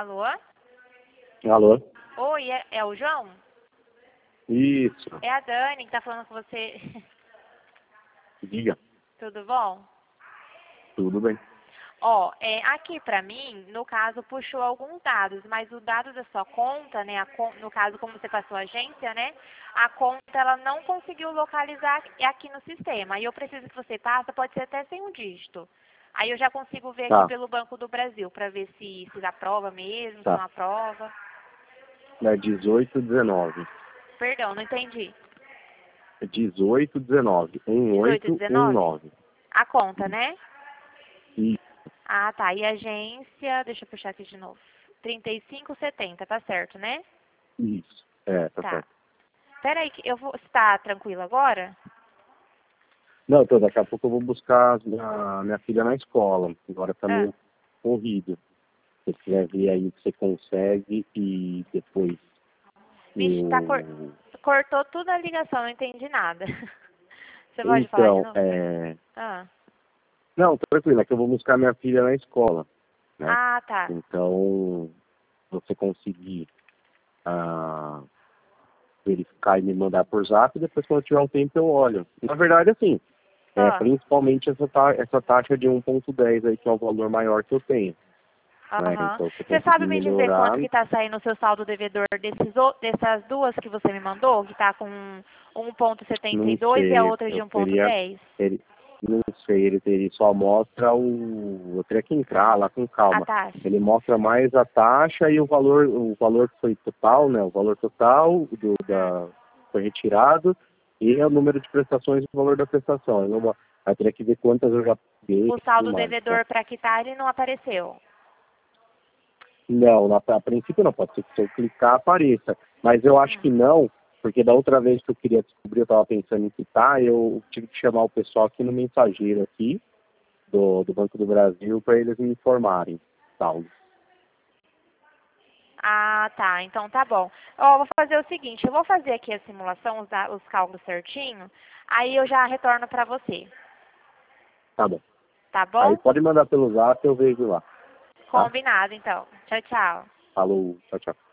Alô? Alô? Oi, é o João? Isso. É a Dani que tá falando com você. Diga. Tudo bom? Tudo bem. Ó, aqui pra mim, no caso, puxou alguns dados, mas o dado da sua conta, né, no caso, como você passou a agência, né, a conta, ela não conseguiu localizar aqui no sistema. E eu preciso que você passe, pode ser até sem um dígito. Aí eu já consigo ver aqui Tá. pelo Banco do Brasil, pra ver se aprova mesmo, se não Tá. aprova. É 1819. Perdão, não entendi. 1819. 1819? 1819. A conta, né? Isso. Ah, tá. E a agência, deixa eu puxar aqui de novo. 3570, tá certo, né? Isso. É, tá Tá. certo. Peraí, você tá tranquilo agora? Não, então daqui a pouco eu vou buscar a minha filha na escola. Agora tá Ah, meio corrido. Se você quiser ver aí o que você consegue e depois vixe, eu... cortou tudo a ligação, não entendi nada. Você pode falar de Então, novo? Ah, não, tranquilo, é que eu vou buscar minha filha na escola, né? ah, tá. Então, se você conseguir ah, verificar e me mandar por zap, depois quando eu tiver um tempo eu olho. Na verdade, assim, Ah, principalmente essa taxa de 1,10 aí, que é o valor maior que eu tenho. Né? aham. Então, se eu Você sabe conseguir me dizer melhorar, quanto que tá saindo o seu saldo devedor dessas duas que você me mandou, que tá com não 1,72 e a sei, outra de eu teria, 1,10? ele, não sei, ele só mostra eu teria que entrar lá com A calma. taxa? Ele mostra mais a taxa e o valor que foi total, né? O valor total Hum. foi retirado e o número de prestações e o valor da prestação. Eu teria que ver quantas eu já paguei O e tudo saldo mais. Então, devedor para quitar ele não apareceu. não, a princípio não, pode ser que se eu clicar apareça. Mas eu acho que não, porque da outra vez que eu queria descobrir, eu estava pensando em quitar, eu tive que chamar o pessoal aqui no mensageiro aqui, do Banco do Brasil, para eles me informarem. Tal. Ah, tá. Então tá bom. Ó, vou fazer o seguinte, eu vou fazer aqui a simulação, os cálculos certinho, aí eu já retorno para você. Tá bom. Tá Aí bom? pode mandar pelo zap, eu vejo lá. Tá? Combinado, então. Tchau, tchau. Falou, tchau, tchau.